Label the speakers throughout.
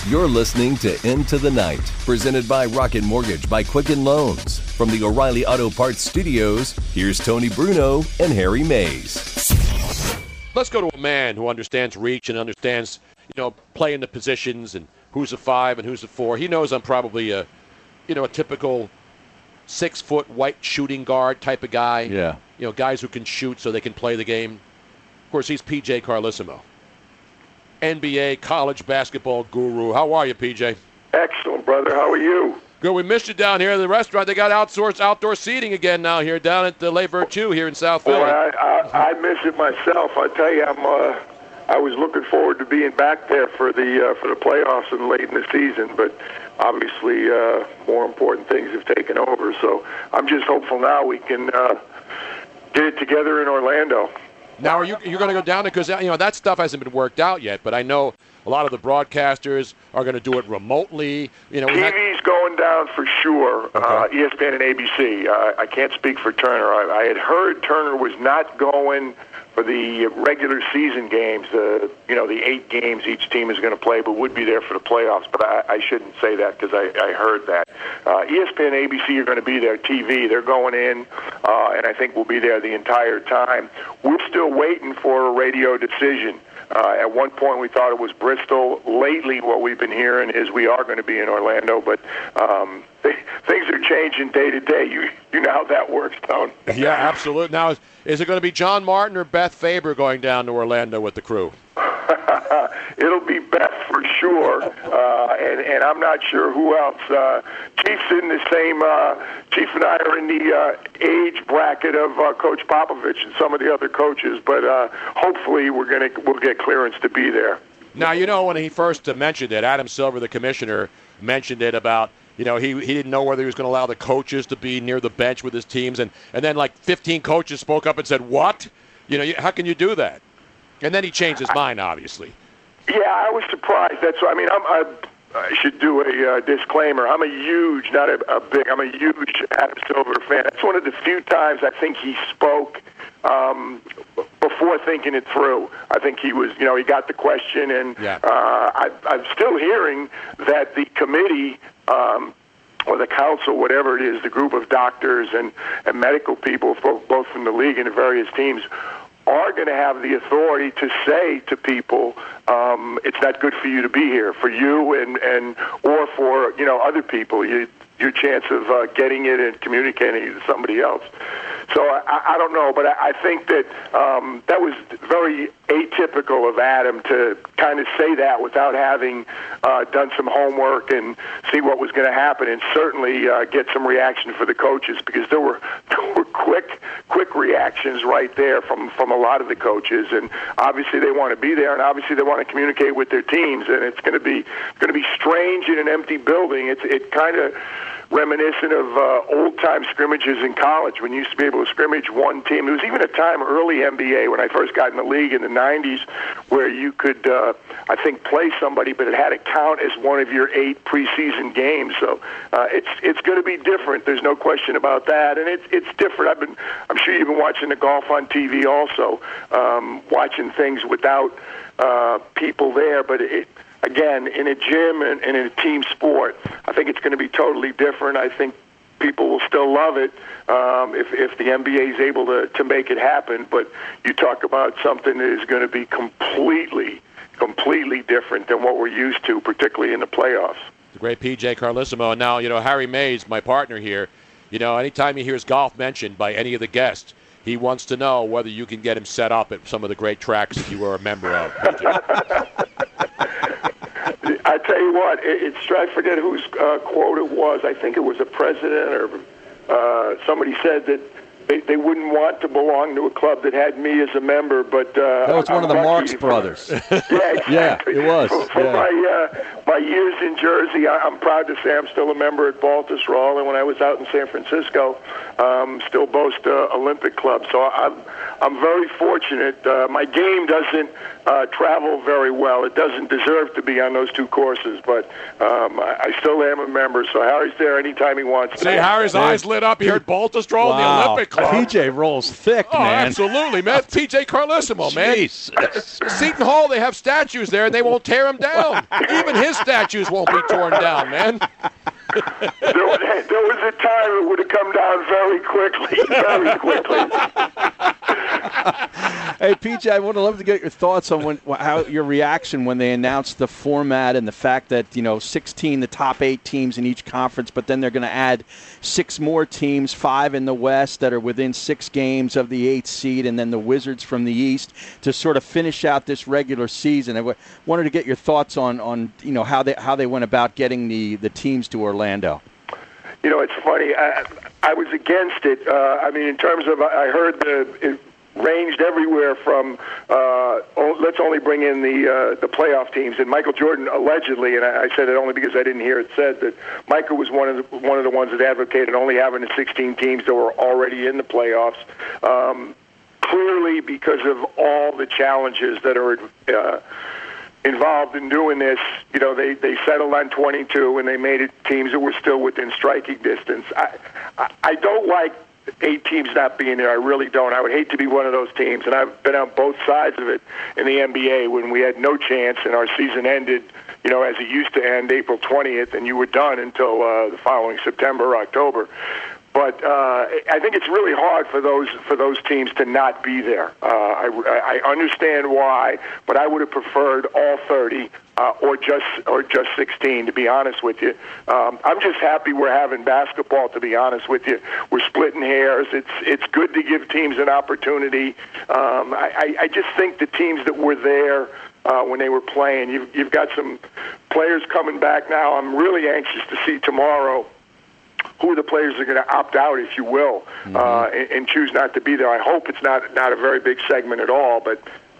Speaker 1: You're listening to Into the Night, presented by Rocket Mortgage by Quicken Loans. From the O'Reilly Auto Parts Studios, here's Tony Bruno and Harry Mays.
Speaker 2: Let's go to a man who understands reach and understands, playing the positions and who's a 5 and who's a 4. He knows I'm probably a typical 6-foot white shooting guard type of guy.
Speaker 3: Yeah.
Speaker 2: Guys who can shoot so they can play the game. Of course, he's PJ Carlesimo, NBA college basketball guru. How are you, PJ?
Speaker 4: Excellent, brother. How are you?
Speaker 2: Good. We missed you down here at the restaurant. They got outdoor seating again now here down at the Le Vertu here in South Philly.
Speaker 4: Boy, I miss it myself. I tell you, I was looking forward to being back there for the playoffs and late in the season, but obviously more important things have taken over. So I'm just hopeful now we can get it together in Orlando.
Speaker 2: Now, you're going to go down there because that stuff hasn't been worked out yet. But I know a lot of the broadcasters are going to do it remotely.
Speaker 4: TV's going down for sure. Okay. ESPN and ABC. I can't speak for Turner. I had heard Turner was not going for the regular season games. The 8 games each team is going to play, but would be there for the playoffs. But I shouldn't say that because I heard that. ESPN and ABC are going to be there. TV, they're going in, and I think we'll be there the entire time. We're still waiting for a radio decision. At one point, we thought it was Bristol. Lately, what we've been hearing is we are going to be in Orlando, but things are changing day to day. You know how that works, Tone.
Speaker 2: Yeah, absolutely. Now, is it going to be John Martin or Beth Faber going down to Orlando with the crew?
Speaker 4: It'll be Beth for sure, and I'm not sure who else. Chief's in the same. Chief and I are in the age bracket of Coach Popovich and some of the other coaches, but hopefully we'll get clearance to be there.
Speaker 2: Now, when he first mentioned it, Adam Silver, the commissioner, mentioned it about. He didn't know whether he was going to allow the coaches to be near the bench with his teams, and then like 15 coaches spoke up and said, "What? How can you do that?" And then he changed his mind, obviously.
Speaker 4: Yeah, I was surprised. I should do a disclaimer. I'm a huge Adam Silver fan. That's one of the few times I think he spoke before thinking it through. I think he was, he got the question, and I'm still hearing that the committee or the council, whatever it is, the group of doctors and medical people, both from the league and the various teams, are going to have the authority to say to people, it's not good for you to be here, for you and or for other people. Your chance of getting it and communicating it to somebody else. So I don't know, but I think that that was very atypical of Adam to kind of say that without having done some homework and see what was going to happen, and certainly get some reaction for the coaches, because there were quick reactions right there from a lot of the coaches, and obviously they want to be there, and obviously they want to communicate with their teams, and it's going to be strange in an empty building. It kind of reminiscent of old-time scrimmages in college when you used to be able to scrimmage one team. There was even a time early NBA when I first got in the league in the 90s where you could, I think, play somebody, but it had to count as one of your 8 preseason games. So it's going to be different. There's no question about that, and it's different. I'm sure you've been watching the golf on TV also, watching things without people there, but again, in a gym and in a team sport, I think it's going to be totally different. I think people will still love it if the NBA is able to make it happen. But you talk about something that is going to be completely different than what we're used to, particularly in the playoffs.
Speaker 2: The great PJ Carlesimo. And now, Harry Mays, my partner here, anytime he hears golf mentioned by any of the guests, he wants to know whether you can get him set up at some of the great tracks that you were a member of, PJ.
Speaker 4: I tell you what, I forget whose quote it was. I think it was a president or somebody said that they wouldn't want to belong to a club that had me as a member, but
Speaker 3: that was one of the Marx brothers.
Speaker 4: Yeah, exactly.
Speaker 3: Yeah, it was.
Speaker 4: For my years in Jersey, I'm proud to say I'm still a member at Baltusrol, and when I was out in San Francisco, still boast Olympic Club. So I'm very fortunate. My game doesn't travel very well. It doesn't deserve to be on those two courses, but I still am a member, so Harry's there anytime he wants.
Speaker 2: See, Harry's eyes lit up. He heard Baltusrol in the Olympic Club.
Speaker 3: PJ rolls thick, man.
Speaker 2: Absolutely, man. PJ Carlissimo, man.
Speaker 3: Jesus.
Speaker 2: Seton Hall, they have statues there, and they won't tear them down. Even his statues won't be torn down, man.
Speaker 4: There was a time it would have come down very quickly, very quickly.
Speaker 3: Hey, PJ, I would love to get your thoughts on how your reaction when they announced the format and the fact that, 16, the top 8 teams in each conference, but then they're going to add 6 more teams, 5 in the West that are within 6 games of the 8th seed, and then the Wizards from the East to sort of finish out this regular season. I wanted to get your thoughts on how they went about getting the teams to Orlando.
Speaker 4: It's funny. I was against it. In terms of, I heard it ranged everywhere from let's only bring in the playoff teams. And Michael Jordan allegedly, and I said it only because I didn't hear it said, that Michael was one of the ones that advocated only having the 16 teams that were already in the playoffs. Clearly, because of all the challenges that are involved in doing this, they settled on 22 and they made it teams that were still within striking distance. I don't like 8 teams not being there. I really don't. I would hate to be one of those teams, and I've been on both sides of it in the NBA when we had no chance and our season ended, as it used to end April 20th, and you were done until the following September or October. But I think it's really hard for those teams to not be there. I understand why, but I would have preferred all 30 or just 16. To be honest with you, I'm just happy we're having basketball. To be honest with you, we're splitting hairs. It's good to give teams an opportunity. I just think the teams that were there when they were playing, you've got some players coming back now. I'm really anxious to see tomorrow who the players are going to opt out, if you will, and choose not to be there. I hope it's not a very big segment at all, but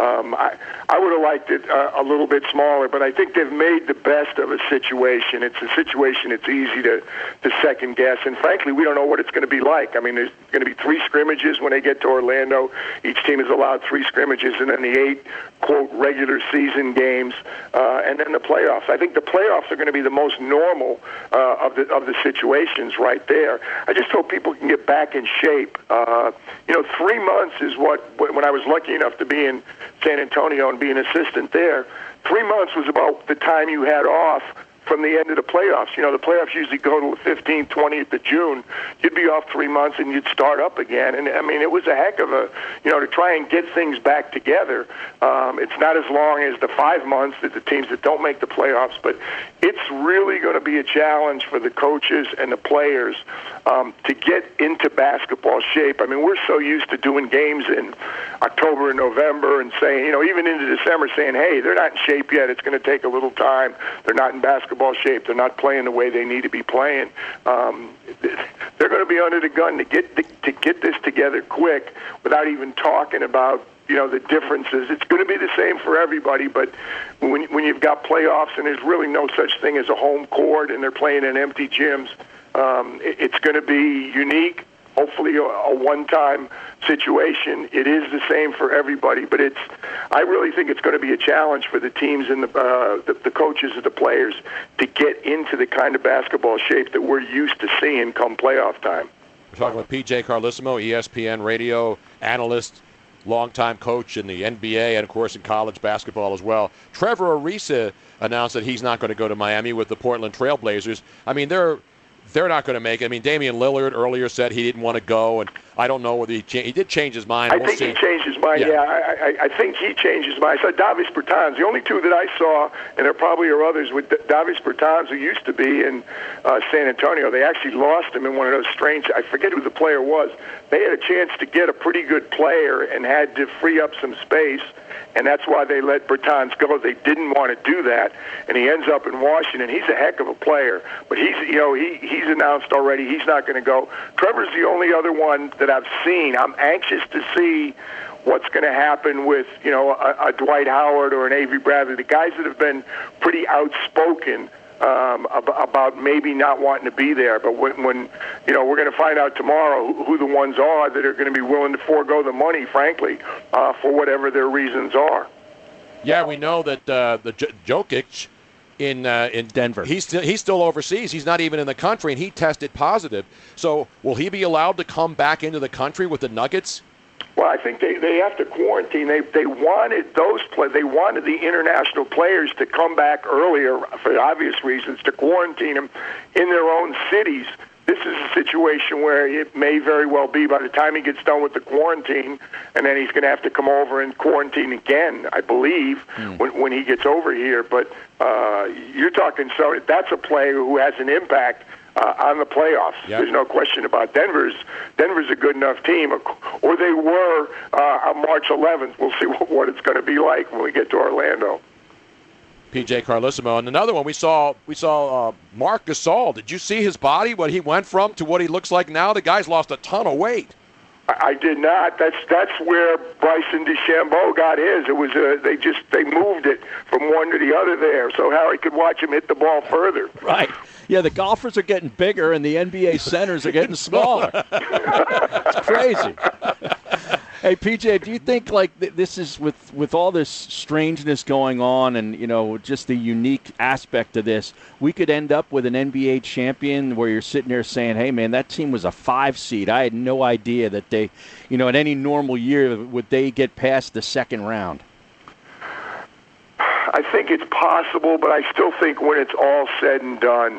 Speaker 4: I would have liked it a little bit smaller, but I think they've made the best of a situation. It's a situation it's easy to second guess, and frankly, we don't know what it's going to be like. There's going to be 3 scrimmages when they get to Orlando. Each team is allowed 3 scrimmages, and then the 8, quote, regular season games, and then the playoffs. I think the playoffs are going to be the most normal of the situations right there. I just hope people can get back in shape. 3 months is when I was lucky enough to be in San Antonio and be an assistant there, 3 months was about the time you had off from the end of the playoffs. The playoffs usually go to the 15th, 20th of June. You'd be off 3 months and you'd start up again. And, it was a heck of to try and get things back together. It's not as long as the 5 months that the teams that don't make the playoffs, but it's really going to be a challenge for the coaches and the players to get into basketball shape. We're so used to doing games in October and November and saying, even into December, saying, hey, they're not in shape yet. It's going to take a little time. They're not in basketball shape. They're not playing the way they need to be playing. They're going to be under the gun to get this together quick without even talking about the differences. It's going to be the same for everybody, but when you've got playoffs and there's really no such thing as a home court and they're playing in empty gyms, it's going to be unique. Hopefully a one-time situation. It is the same for everybody, but I really think it's going to be a challenge for the teams and the coaches and the players to get into the kind of basketball shape that we're used to seeing come playoff time.
Speaker 2: We're talking with PJ Carlissimo, ESPN radio analyst, longtime coach in the NBA and, of course, in college basketball as well. Trevor Ariza announced that he's not going to go to Miami with the Portland Trail Blazers. They're not going to make it. Damian Lillard earlier said he didn't want to go, and I don't know whether he did change his mind.
Speaker 4: I think he changed his mind, I think he changed his mind. I saw Davis Bertans. The only two that I saw, and there probably are others, with Davis Bertans, who used to be in San Antonio. They actually lost him in one of those strange, I forget who the player was. They had a chance to get a pretty good player and had to free up some space, and that's why they let Bertans go. They didn't want to do that, and he ends up in Washington. He's a heck of a player, but he's announced already he's not going to go. Trevor's the only other one that I've seen. I'm anxious to see what's going to happen with a Dwight Howard or an Avery Bradley, the guys that have been pretty outspoken about maybe not wanting to be there. But when we're going to find out tomorrow who the ones are that are going to be willing to forego the money, frankly, for whatever their reasons are.
Speaker 2: Yeah, we know that Jokic in
Speaker 3: Denver,
Speaker 2: he's still overseas. He's not even in the country, and he tested positive. So will he be allowed to come back into the country with the Nuggets?
Speaker 4: Well, I think they have to quarantine. They wanted they wanted the international players to come back earlier for obvious reasons, to quarantine them in their own cities. This is a situation where it may very well be by the time he gets done with the quarantine, and then he's going to have to come over and quarantine again, I believe, when he gets over here. But you're talking, so that's a player who has an impact on the playoffs. Yep. There's no question about Denver's a good enough team, or they were on March 11th. We'll see what it's going to be like when we get to Orlando.
Speaker 2: PJ Carlesimo. And another one, we saw Marc Gasol. Did you see his body, what he went from to what he looks like now? The guy's lost a ton of weight.
Speaker 4: I did not. That's where Bryson DeChambeau got his. It was they moved it from one to the other there, so Harry could watch him hit the ball further.
Speaker 3: Right. Yeah, the golfers are getting bigger and the NBA centers are getting smaller. It's crazy. Hey, PJ, do you think this is with all this strangeness going on and, just the unique aspect of this, we could end up with an NBA champion where you're sitting there saying, hey, man, that team was a 5 seed. I had no idea that they, in any normal year, would they get past the second round?
Speaker 4: I think it's possible, but I still think when it's all said and done,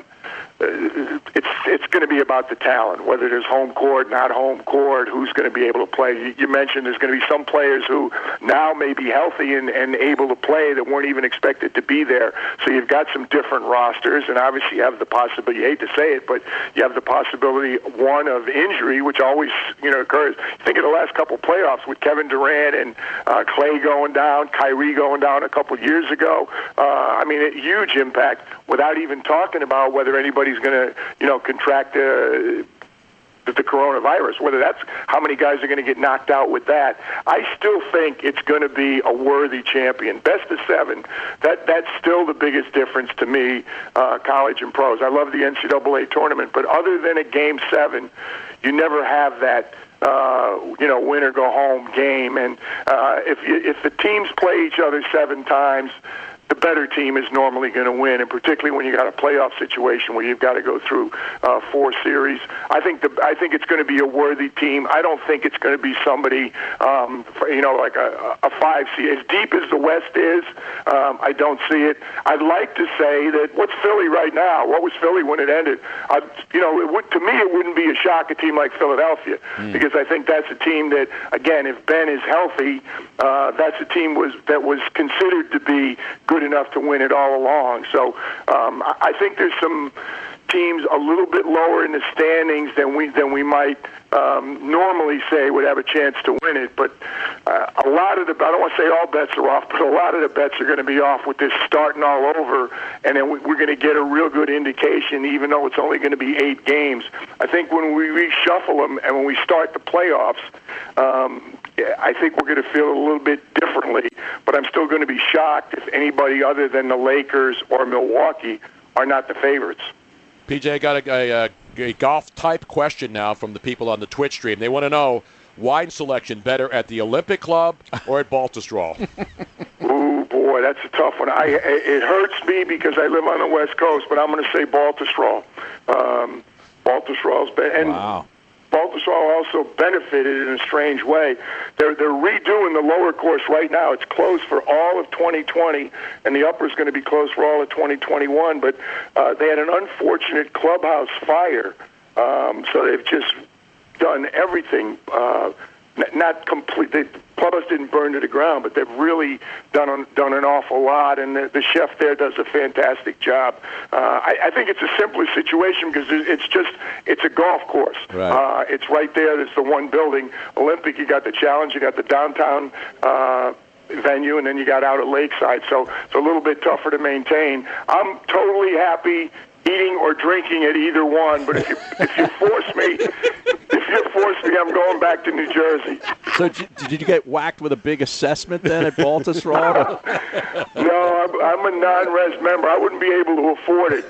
Speaker 4: it's going to be about the talent, whether there's home court, not home court, who's going to be able to play. You mentioned there's going to be some players who now may be healthy and able to play that weren't even expected to be there. So you've got some different rosters, and obviously you have the possibility, you hate to say it, but you have the possibility, one, of injury, which always occurs. Think of the last couple playoffs with Kevin Durant and Clay going down, Kyrie going down a couple years ago. A huge impact, without even talking about whether anybody's going to, contract the coronavirus, whether that's how many guys are going to get knocked out with that. I still think it's going to be a worthy champion. Best of 7, that's still the biggest difference to me, college and pros. I love the NCAA tournament, but other than a Game 7, you never have that win or go home game. And if the teams play each other 7 times, the better team is normally going to win, and particularly when you got a playoff situation where you've got to go through 4 series. I think it's going to be a worthy team. I don't think it's going to be somebody, like a 5 seed. As deep as the West is, I don't see it. I'd like to say that what's Philly right now? What was Philly when it ended? To me, it wouldn't be a shock, a team like Philadelphia, because I think that's a team that, again, if Ben is healthy, that's a team that was considered to be good enough to win it all along. So I think there's some teams a little bit lower in the standings than we might normally say would have a chance to win it. But a lot of I don't want to say all bets are off, but a lot of the bets are going to be off with this starting all over, and then we're going to get a real good indication, even though it's only going to be 8 games. I think when we reshuffle them and when we start the playoffs, I think we're going to feel a little bit differently, but I'm still going to be shocked if anybody other than the Lakers or Milwaukee are not the favorites.
Speaker 2: PJ, got a golf-type question now from the people on the Twitch stream. They want to know, wine selection better at the Olympic Club or at Baltusrol?
Speaker 4: Ooh, boy, that's a tough one. It hurts me because I live on the West Coast, but I'm going to say Baltusrol. Baltusrol's been... Wow. Baltusrol also benefited in a strange way. They're redoing the lower course right now. It's closed for all of 2020, and the upper is going to be closed for all of 2021. But they had an unfortunate clubhouse fire, so they've just done everything. Not complete. The clubhouse didn't burn to the ground, but they've really done an awful lot, and the chef there does a fantastic job. I think it's a simpler situation because it's a golf course. Right. It's right there. There's the one building. Olympic, you got the Challenge, you got the downtown venue, and then you got out at Lakeside. So it's a little bit tougher to maintain. I'm totally happy eating or drinking at either one. But if you force me, I'm going back to New Jersey.
Speaker 3: So did you get whacked with a big assessment then at Baltusrol?
Speaker 4: No, I'm a non-res member. I wouldn't be able to afford it.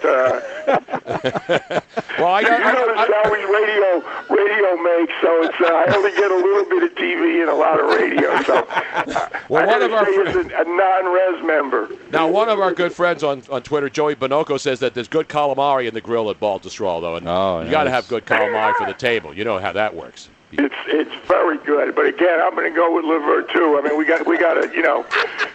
Speaker 2: Well,
Speaker 4: you know the salary radio makes, so it's I only get a little bit of TV and a lot of radio. So
Speaker 2: well, one of our
Speaker 4: a non-res member.
Speaker 2: Now, one of our good friends on Twitter, Joey Bonocco, says that there's good calamari in the grill at Baltusrol, though, and you got to have good calamari for the table. You know how that works.
Speaker 4: It's very good, but again, I'm going to go with liver too. I mean, we got to, you know.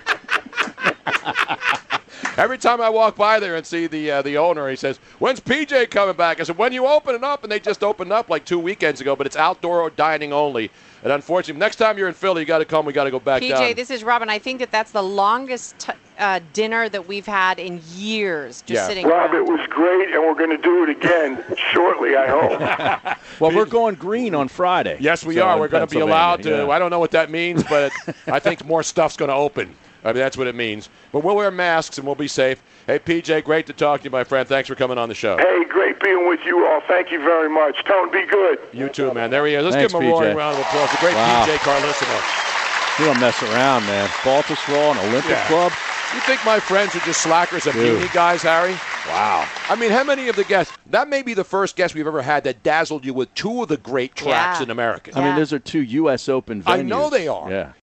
Speaker 2: Every time I walk by there and see the owner, he says, "When's PJ coming back?" I said, "When you open it up," and they just opened up like 2 weekends ago, but it's outdoor dining only. And unfortunately, next time you're in Philly, you got to come. We got to go back down.
Speaker 5: PJ, this is Robin. I think that's the longest dinner that we've had in years. Sitting
Speaker 4: Rob,
Speaker 5: around.
Speaker 4: It was great, and we're going to do it again shortly, I hope.
Speaker 3: Well, we're going green on Friday.
Speaker 2: Yes, we are. We're going to be allowed to. I don't know what that means, but I think more stuff's going to open. I mean, that's what it means. But we'll wear masks and we'll be safe. Hey, PJ, great to talk to you, my friend. Thanks for coming on the show.
Speaker 4: Hey, great being with you all. Thank you very much. Tone, be good.
Speaker 2: You too, man. There he is. Let's
Speaker 3: Thanks,
Speaker 2: give him a roaring
Speaker 3: PJ.
Speaker 2: round of applause. The great PJ Carlissimo.
Speaker 3: You don't mess around, man. Baltusrol, an Olympic club.
Speaker 2: You think my friends are just slackers and puny guys, Harry?
Speaker 3: Wow.
Speaker 2: I mean, how many of the guests? That may be the first guest we've ever had that dazzled you with two of the great tracks in America.
Speaker 3: I mean, those are two U.S. Open venues.
Speaker 2: I know they are.
Speaker 3: Yeah.